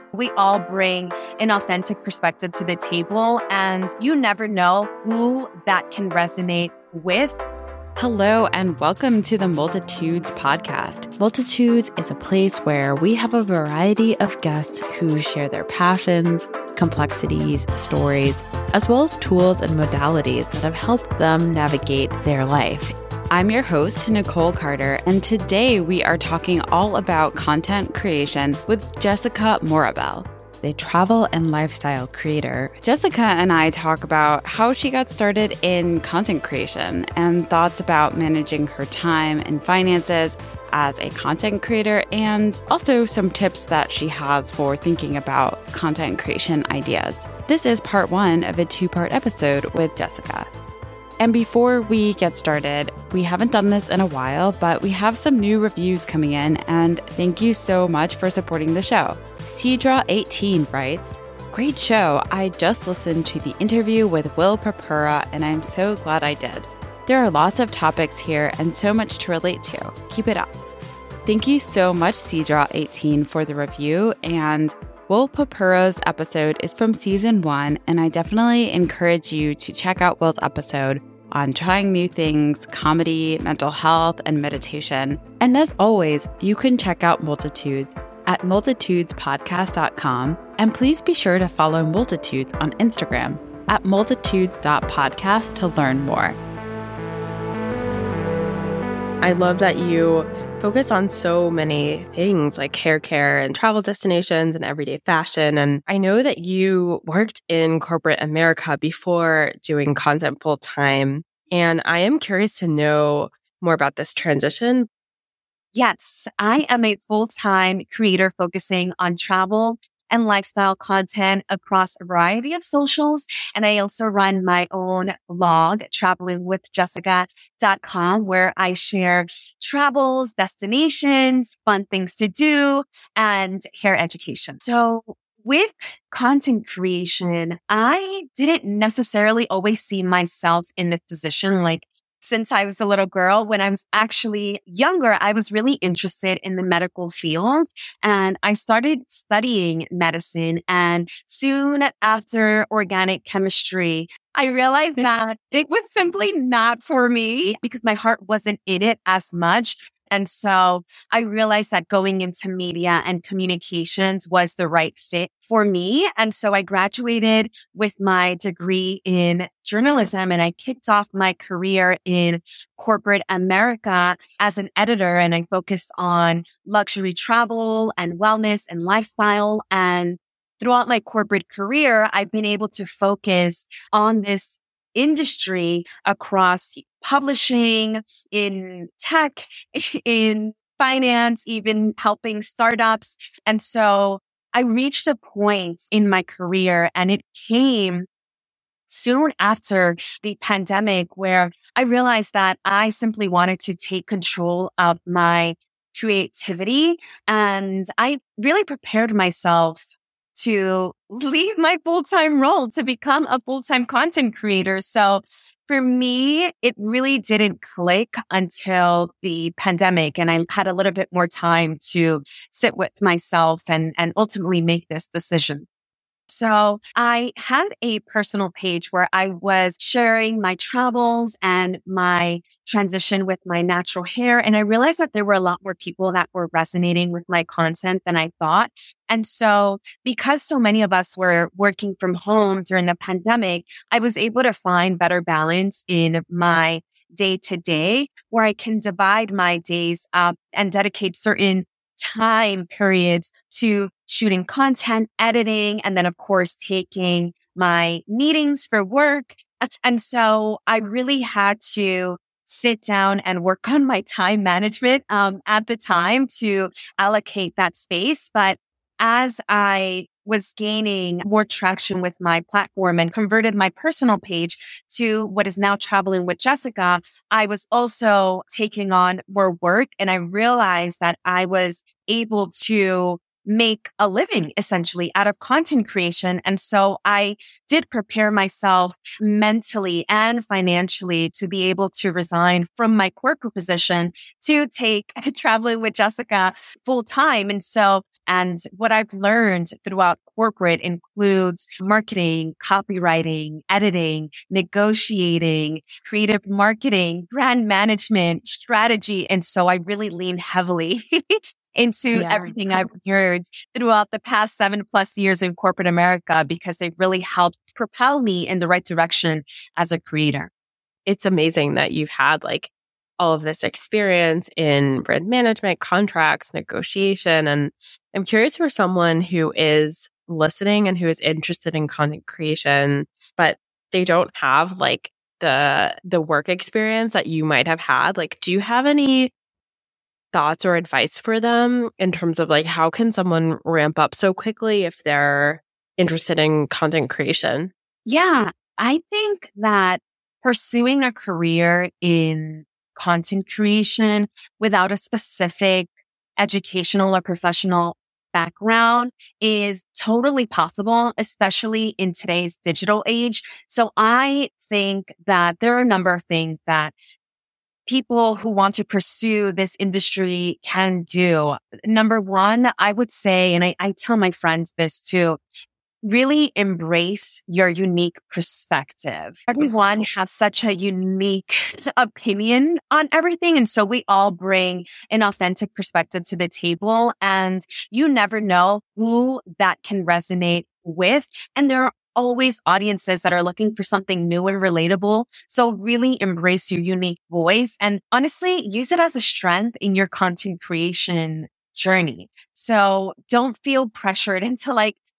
We all bring an authentic perspective to the table, and you never know who that can resonate with. Hello, and welcome to the Multitudes podcast. Multitudes is a place where we have a variety of guests who share their passions, complexities, stories, as well as tools and modalities that have helped them navigate their life. I'm your host, Nicole Carter, and today we are talking all about content creation with Jessica Morabel, a travel and lifestyle creator. Jessica and I talk about how she got started in content creation and thoughts about managing her time and finances as a content creator, and also some tips that she has for thinking about content creation ideas. This is part one of a two-part episode with Jessica. And before we get started, we haven't done this in a while, but we have some new reviews coming in, and thank you so much for supporting the show. Cedra18 writes, "Great show. I just listened to the interview with Will Purpura, and I'm so glad I did. There are lots of topics here and so much to relate to. Keep it up." Thank you so much, Cedra18, for the review, and Will Purpura's episode is from season 1, and I definitely encourage you to check out Will's episode on trying new things, comedy, mental health, and meditation. And as always, you can check out Multitudes at multitudespodcast.com, and please be sure to follow Multitudes on Instagram at multitudes.podcast to learn more. I love that you focus on so many things like hair care and travel destinations and everyday fashion. And I know that you worked in corporate America before doing content full time. And I am curious to know more about this transition. Yes, I am a full-time creator focusing on travel and lifestyle content across a variety of socials. And I also run my own blog, travelingwithjessica.com, where I share travels, destinations, fun things to do, and hair education. So with content creation, I didn't necessarily always see myself in this position. Like, since I was a little girl, when I was actually younger, I was really interested in the medical field, and I started studying medicine. And soon after organic chemistry, I realized that it was simply not for me because my heart wasn't in it as much. And so I realized that going into media and communications was the right fit for me. And so I graduated with my degree in journalism, and I kicked off my career in corporate America as an editor. And I focused on luxury travel and wellness and lifestyle. And throughout my corporate career, I've been able to focus on this industry across publishing, in tech, in finance, even helping startups. And so I reached a point in my career, and it came soon after the pandemic, where I realized that I simply wanted to take control of my creativity. And I really prepared myself to leave my full-time role to become a full-time content creator. So for me, it really didn't click until the pandemic, and I had a little bit more time to sit with myself and ultimately make this decision. So I had a personal page where I was sharing my travels and my transition with my natural hair. And I realized that there were a lot more people that were resonating with my content than I thought. And so because so many of us were working from home during the pandemic, I was able to find better balance in my day to day, where I can divide my days up and dedicate certain time periods to shooting content, editing, and then of course taking my meetings for work. And so I really had to sit down and work on my time management at the time to allocate that space. But as I was gaining more traction with my platform and converted my personal page to what is now Traveling with Jessica, I was also taking on more work, and I realized that I was able to make a living essentially out of content creation. And so I did prepare myself mentally and financially to be able to resign from my corporate position to take Traveling with Jessica full time. And what I've learned throughout corporate includes marketing, copywriting, editing, negotiating, creative marketing, brand management, strategy. And so I really lean heavily into everything I've heard throughout the past 7+ years in corporate America, because they really helped propel me in the right direction as a creator. It's amazing that you've had like all of this experience in brand management, contracts, negotiation. And I'm curious for someone who is listening and who is interested in content creation, but they don't have like the work experience that you might have had. Like, do you have any thoughts or advice for them in terms of like, how can someone ramp up so quickly if they're interested in content creation? Yeah, I think that pursuing a career in content creation without a specific educational or professional background is totally possible, especially in today's digital age. So I think that there are a number of things that people who want to pursue this industry can do. Number one, I would say, and I tell my friends this too, really embrace your unique perspective. Everyone has such a unique opinion on everything. And so we all bring an authentic perspective to the table, and you never know who that can resonate with. And there are always audiences that are looking for something new and relatable. So really embrace your unique voice and honestly use it as a strength in your content creation journey. So don't feel pressured into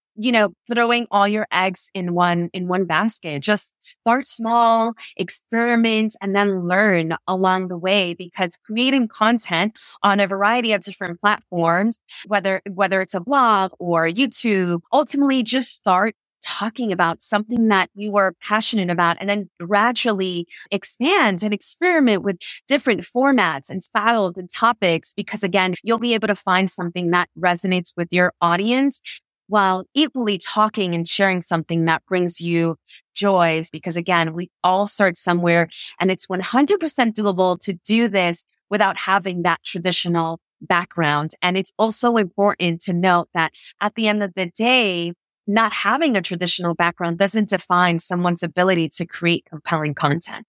throwing all your eggs in one basket. Just start small, experiment, and then learn along the way, because creating content on a variety of different platforms, whether it's a blog or YouTube, ultimately just start talking about something that you are passionate about, and then gradually expand and experiment with different formats and styles and topics, because again, you'll be able to find something that resonates with your audience while equally talking and sharing something that brings you joy. Because again, we all start somewhere, and it's 100% doable to do this without having that traditional background. And it's also important to note that at the end of the day, not having a traditional background doesn't define someone's ability to create compelling content.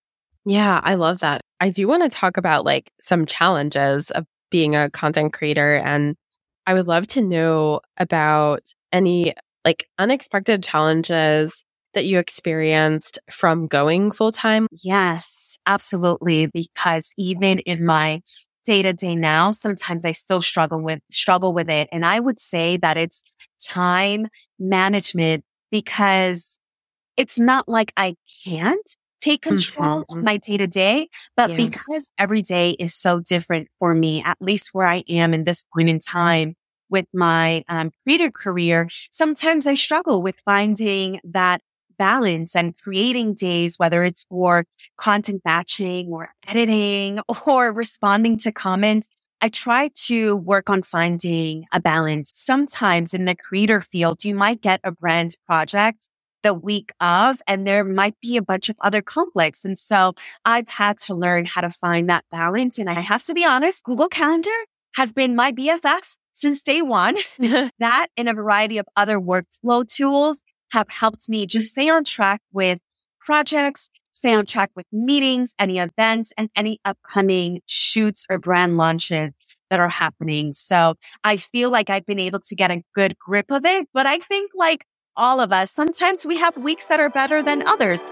Yeah, I love that. I do want to talk about like some challenges of being a content creator, and I would love to know about any like unexpected challenges that you experienced from going full time. Yes, absolutely. Because even in my day-to-day now, sometimes I still struggle with it. And I would say that it's time management, because it's not like I can't take control of my day-to-day, but because every day is so different for me, at least where I am in this point in time with my creator career, sometimes I struggle with finding that balance and creating days, whether it's for content batching or editing or responding to comments. I try to work on finding a balance. Sometimes in the creator field, you might get a brand project the week of, and there might be a bunch of other conflicts. And so I've had to learn how to find that balance. And I have to be honest, Google Calendar has been my BFF since day one. That and a variety of other workflow tools have helped me just stay on track with projects, stay on track with meetings, any events, and any upcoming shoots or brand launches that are happening. So I feel like I've been able to get a good grip of it. But I think like all of us, sometimes we have weeks that are better than others.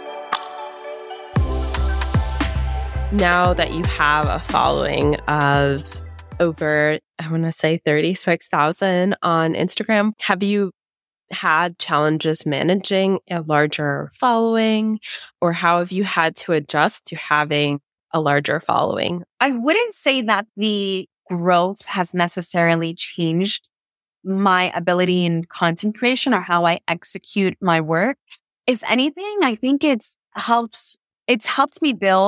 Now that you have a following of over, I want to say 36,000 on Instagram, have you had challenges managing a larger following, or how have you had to adjust to having a larger following? I wouldn't say that the growth has necessarily changed my ability in content creation or how I execute my work. If anything, I think it's helped me build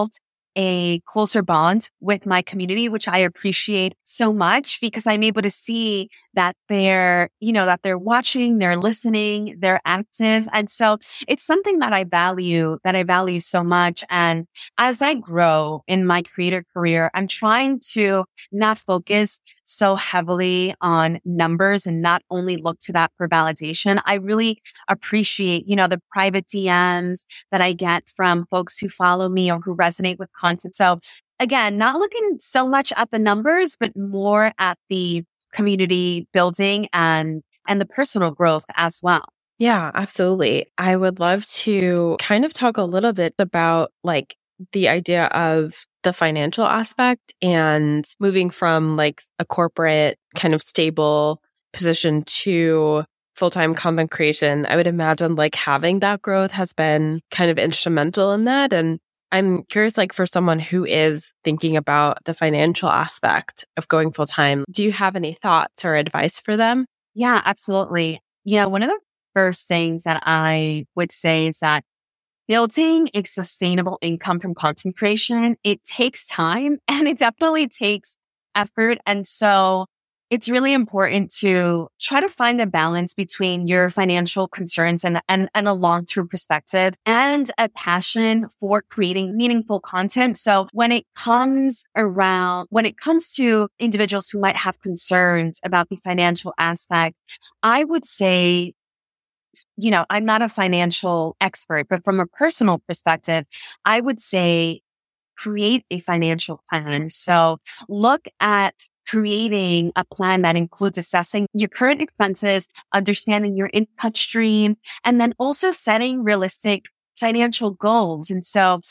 a closer bond with my community, which I appreciate so much because I'm able to see that that they're watching, they're listening, they're active. And so it's something that I value so much. And as I grow in my creator career, I'm trying to not focus so heavily on numbers and not only look to that for validation. I really appreciate, the private DMs that I get from folks who follow me or who resonate with content. So again, not looking so much at the numbers, but more at the community building and the personal growth as well. Yeah, absolutely. I would love to kind of talk a little bit about like the idea of the financial aspect and moving from like a corporate kind of stable position to full-time content creation. I would imagine like having that growth has been kind of instrumental in that. And I'm curious, like for someone who is thinking about the financial aspect of going full-time, do you have any thoughts or advice for them? Yeah, absolutely. One of the first things that I would say is that building a sustainable income from content creation, it takes time and it definitely takes effort. And so it's really important to try to find a balance between your financial concerns and a long-term perspective and a passion for creating meaningful content. So when it comes to individuals who might have concerns about the financial aspect, I would say, I'm not a financial expert, but from a personal perspective, I would say create a financial plan. So look at creating a plan that includes assessing your current expenses, understanding your income streams, and then also setting realistic financial goals. And so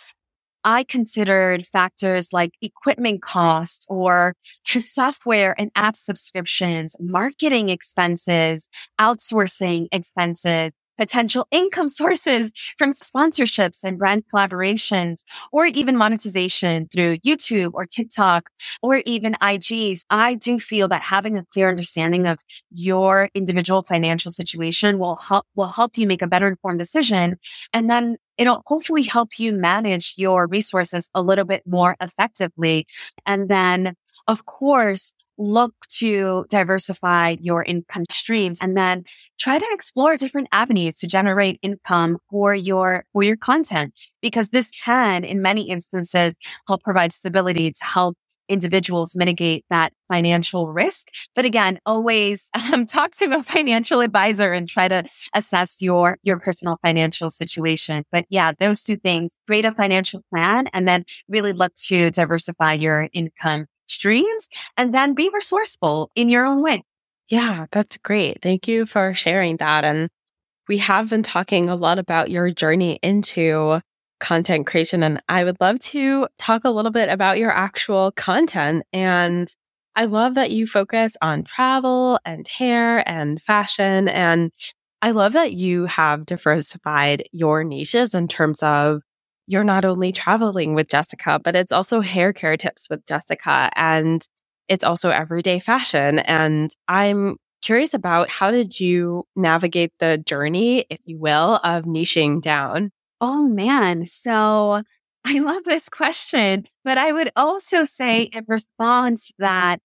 I considered factors like equipment costs or software and app subscriptions, marketing expenses, outsourcing expenses, potential income sources from sponsorships and brand collaborations, or even monetization through YouTube or TikTok or even IG. I do feel that having a clear understanding of your individual financial situation will help you make a better informed decision. And then it'll hopefully help you manage your resources a little bit more effectively. And then, of course, look to diversify your income streams and then try to explore different avenues to generate income for your content, because this can, in many instances, help provide stability to help individuals mitigate that financial risk. But again, always talk to a financial advisor and try to assess your personal financial situation. But yeah, those two things, create a financial plan and then really look to diversify your income streams and then be resourceful in your own way. Yeah, that's great. Thank you for sharing that. And we have been talking a lot about your journey into content creation, and I would love to talk a little bit about your actual content. And I love that you focus on travel and hair and fashion. And I love that you have diversified your niches in terms of you're not only traveling with Jessica, but it's also hair care tips with Jessica, and it's also everyday fashion. And I'm curious about, how did you navigate the journey, if you will, of niching down? Oh man. So I love this question, but I would also say in response that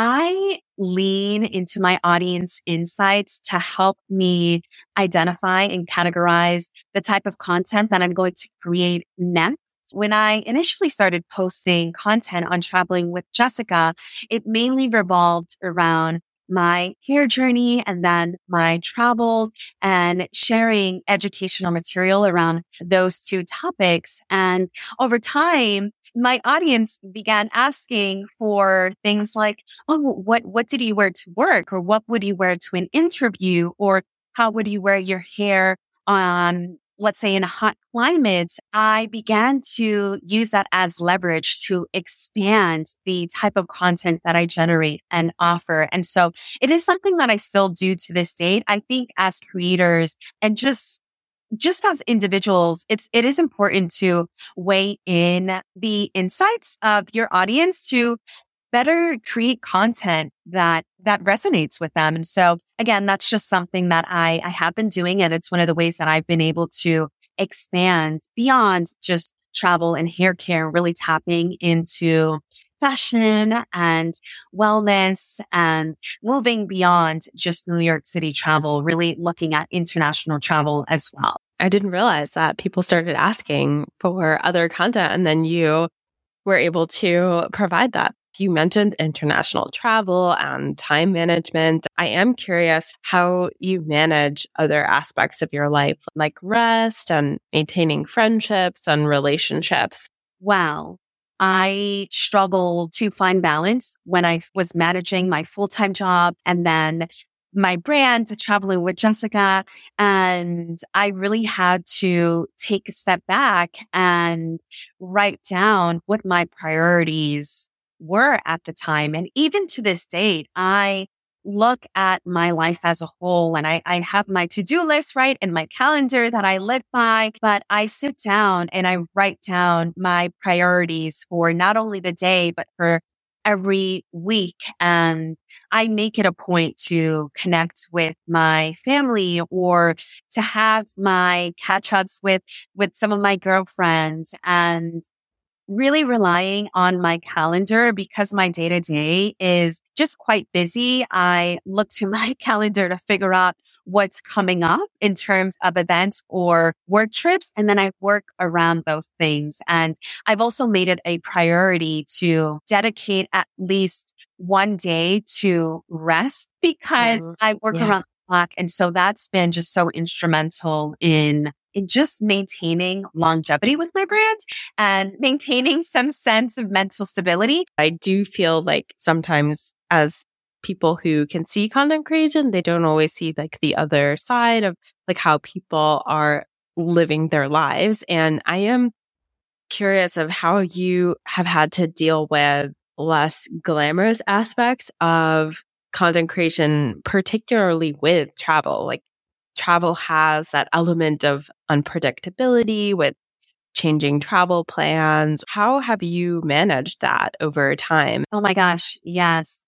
I lean into my audience insights to help me identify and categorize the type of content that I'm going to create next. When I initially started posting content on Traveling with Jessica, it mainly revolved around my hair journey and then my travel and sharing educational material around those two topics. And over time, my audience began asking for things like, oh, what did you wear to work? Or what would you wear to an interview? Or how would you wear your hair on, let's say, in a hot climate? I began to use that as leverage to expand the type of content that I generate and offer. And so it is something that I still do to this date. I think as creators and just as individuals, it is important to weigh in the insights of your audience to better create content that resonates with them. And so again, that's just something that I have been doing. And it's one of the ways that I've been able to expand beyond just travel and hair care, really tapping into fashion and wellness and moving beyond just New York City travel, really looking at international travel as well. I didn't realize that people started asking for other content and then you were able to provide that. You mentioned international travel and time management. I am curious how you manage other aspects of your life, like rest and maintaining friendships and relationships. Wow. I struggled to find balance when I was managing my full-time job and then my brand, Traveling with Jessica. And I really had to take a step back and write down what my priorities were at the time. And even to this date, I look at my life as a whole and I have my to-do list, right, and my calendar that I live by, but I sit down and I write down my priorities for not only the day, but for every week. And I make it a point to connect with my family or to have my catch-ups with some of my girlfriends and really relying on my calendar because my day-to-day is just quite busy. I look to my calendar to figure out what's coming up in terms of events or work trips. And then I work around those things. And I've also made it a priority to dedicate at least one day to rest because I work around the clock. And so that's been just so instrumental in just maintaining longevity with my brand and maintaining some sense of mental stability. I do feel like sometimes as people who can see content creation, they don't always see like the other side of like how people are living their lives. And I am curious of how you have had to deal with less glamorous aspects of content creation, particularly with travel. Like travel has that element of unpredictability with changing travel plans. How have you managed that over time? Oh my gosh. Yes.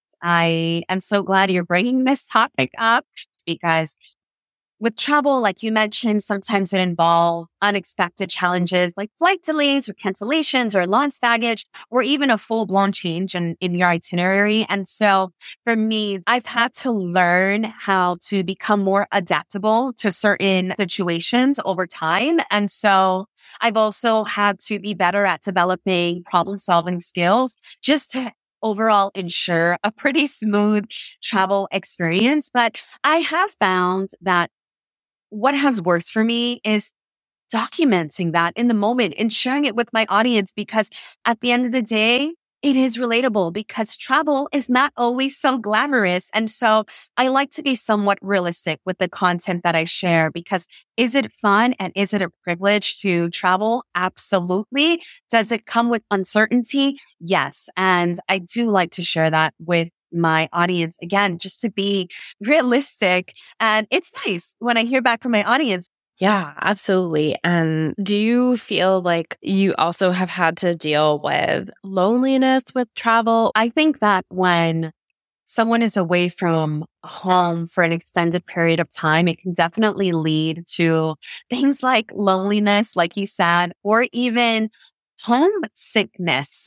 I am so glad you're bringing this topic up because with travel, like you mentioned, sometimes it involves unexpected challenges like flight delays or cancellations or lost baggage or even a full-blown change in your itinerary. And so for me, I've had to learn how to become more adaptable to certain situations over time. And so I've also had to be better at developing problem-solving skills just to overall ensure a pretty smooth travel experience. But I have found that what has worked for me is documenting that in the moment and sharing it with my audience because at the end of the day, it is relatable because travel is not always so glamorous. And so I like to be somewhat realistic with the content that I share because is it fun and is it a privilege to travel? Absolutely. Does it come with uncertainty? Yes. And I do like to share that with my audience, again, just to be realistic. And it's nice when I hear back from my audience. Yeah, absolutely. And do you feel like you also have had to deal with loneliness with travel? I think that when someone is away from home for an extended period of time, it can definitely lead to things like loneliness, like you said, or even homesickness.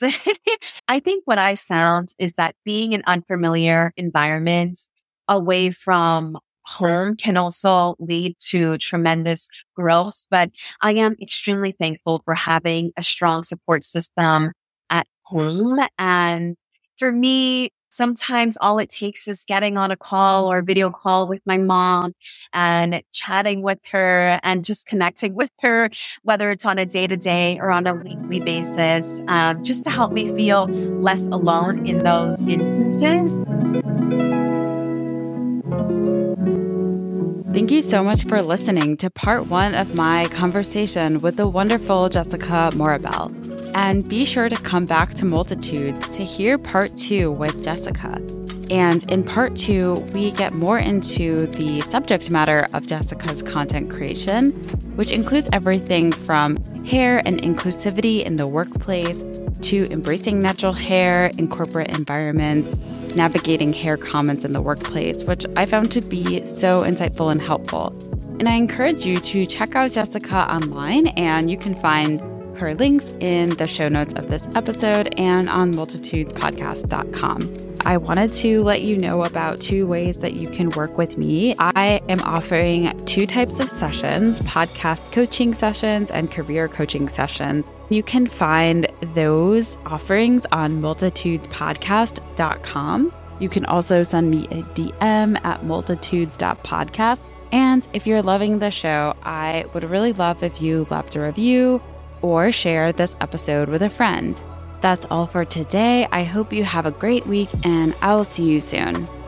I think what I found is that being in unfamiliar environments away from home can also lead to tremendous growth. But I am extremely thankful for having a strong support system at home. And for me, sometimes all it takes is getting on a call or video call with my mom and chatting with her and just connecting with her, whether it's on a day-to-day or on a weekly basis, just to help me feel less alone in those instances. Thank you so much for listening to part 1 of my conversation with the wonderful Jessica Morabel. And be sure to come back to Multitudes to hear part 2 with Jessica. And in part 2, we get more into the subject matter of Jessica's content creation, which includes everything from hair and inclusivity in the workplace to embracing natural hair in corporate environments, navigating hair comments in the workplace, which I found to be so insightful and helpful. And I encourage you to check out Jessica online, and you can find her links in the show notes of this episode and on multitudespodcast.com. I wanted to let you know about 2 ways that you can work with me. I am offering 2 types of sessions, podcast coaching sessions and career coaching sessions. You can find those offerings on multitudespodcast.com. You can also send me a DM at multitudes.podcast. And if you're loving the show, I would really love if you left a review or share this episode with a friend. That's all for today. I hope you have a great week, and I will see you soon.